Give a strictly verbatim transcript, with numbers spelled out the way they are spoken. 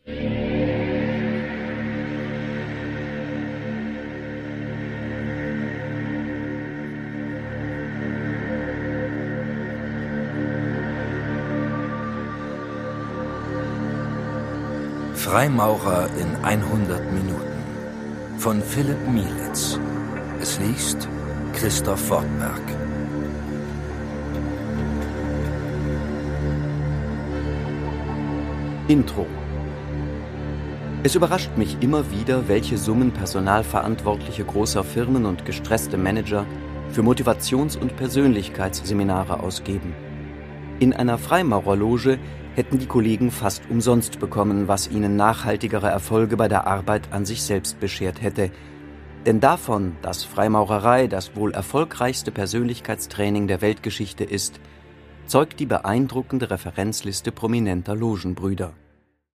Freimaurer in hundert Minuten von Philipp Mielitz. Es liest Christoph Wortberg. Intro. Es überrascht mich immer wieder, welche Summen Personalverantwortliche großer Firmen und gestresste Manager für Motivations- und Persönlichkeitsseminare ausgeben. In einer Freimaurerloge hätten die Kollegen fast umsonst bekommen, was ihnen nachhaltigere Erfolge bei der Arbeit an sich selbst beschert hätte. Denn davon, dass Freimaurerei das wohl erfolgreichste Persönlichkeitstraining der Weltgeschichte ist, zeugt die beeindruckende Referenzliste prominenter Logenbrüder.